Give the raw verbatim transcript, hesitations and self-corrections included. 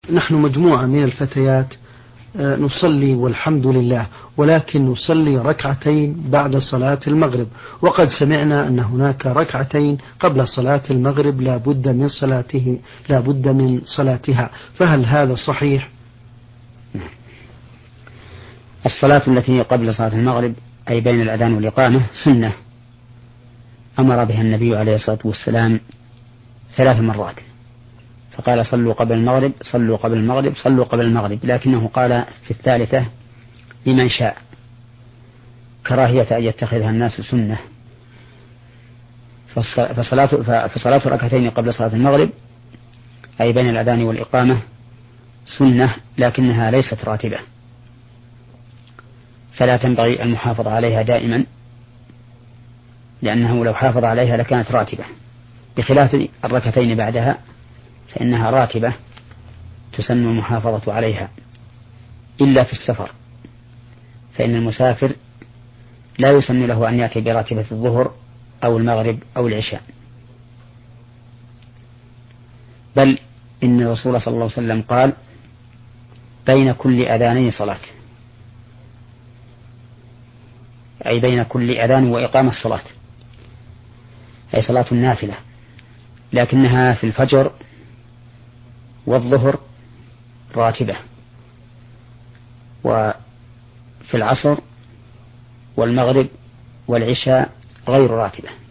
نحن مجموعة من الفتيات نصلي والحمد لله، ولكن نصلي ركعتين بعد صلاة المغرب، وقد سمعنا أن هناك ركعتين قبل صلاة المغرب لا بد من صلاته لا بد من صلاتها، فهل هذا صحيح؟ الصلاة التي قبل صلاة المغرب أي بين الأذان والإقامة سنة أمر بها النبي عليه الصلاة والسلام ثلاث مرات، فقال صلوا قبل المغرب صلوا قبل المغرب صلوا قبل المغرب، لكنه قال في الثالثة لمن شاء كراهية أن يتخذها الناس سنة. فصلاة, فصلاة ركعتين قبل صلاة المغرب أي بين الأذان والإقامة سنة، لكنها ليست راتبة، فلا تنبغي المحافظة عليها دائما، لأنه لو حافظ عليها لكانت راتبة، بخلاف الركعتين بعدها فإنها راتبة تسن المحافظة عليها إلا في السفر، فإن المسافر لا يسن له أن يأتي براتبة الظهر أو المغرب أو العشاء، بل إن الرسول صلى الله عليه وسلم قال بين كل أذانين صلاة، أي بين كل أذان وإقامة الصلاة، أي صلاة النافلة، لكنها في الفجر والظهر راتبة، وفي العصر والمغرب والعشاء غير راتبة.